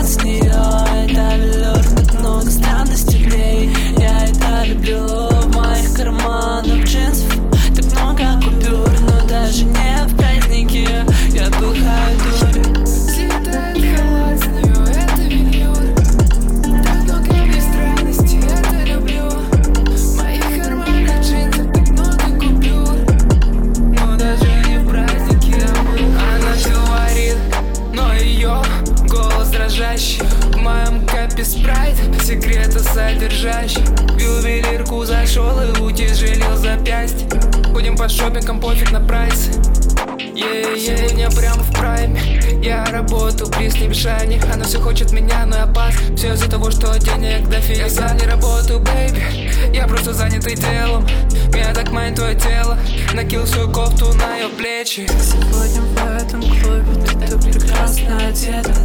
с нее. Это велюр, так много странностей в ней. Я это люблю. В моих карманах джинсов так много купюр, но даже не в праздники я бухаю дурь. Слетает халат с нее, это велюр. Так много мне странностей, это люблю. В моих карманах джинсов так много купюр, но даже не в праздники я бухаю. Она говорит, но ее голос дрожащий. В моем капе спрайт, секреты содержащий. В ювелирку зашел и утяжелил запястье. Ходим по шопингам, пофиг на прайс. Ей, мне прямо в прайме. Я работаю, плиз, не мешай мне. Она все хочет меня, но я пас. Все из-за того, что денег дофига. Я сам не работаю, бэйби. Я просто занятый делом. Меня так манит твое тело. Накинул свою кофту на ее плечи. Сегодня в этом клубе ты прекрасно одета.